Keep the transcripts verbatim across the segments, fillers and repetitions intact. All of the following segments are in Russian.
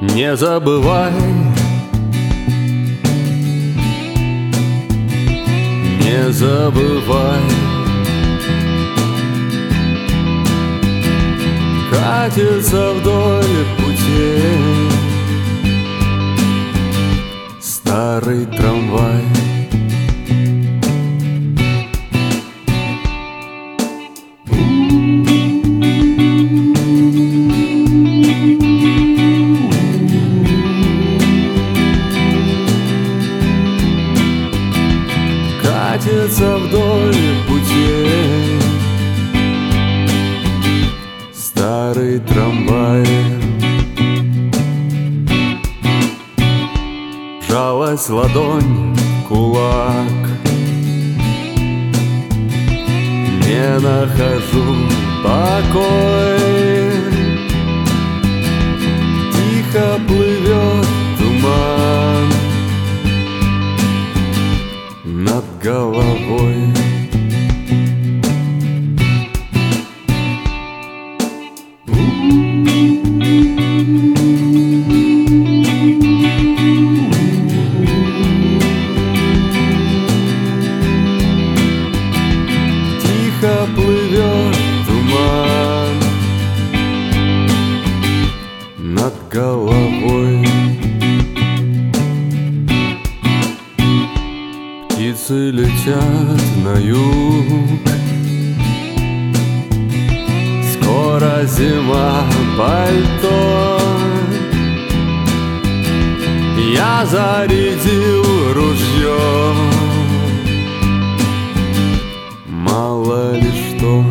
Не забывай, не забывай, катится вдоль путей старый трамвай. Катится вдоль путей старый трамвай. Жалась ладонь в кулак, не нахожу покой. Тихо плывет туман над головой. Тихо плывет туман над головой. Птицы летят на юг, скоро зима, пальто. Я зарядил ружье, мало ли что.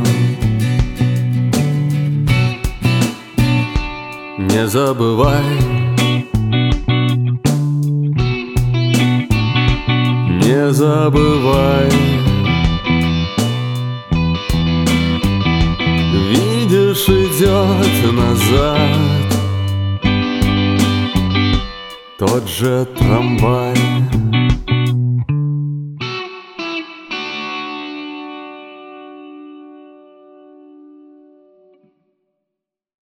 Не забывай, не забывай, видишь, идет назад тот же трамвай.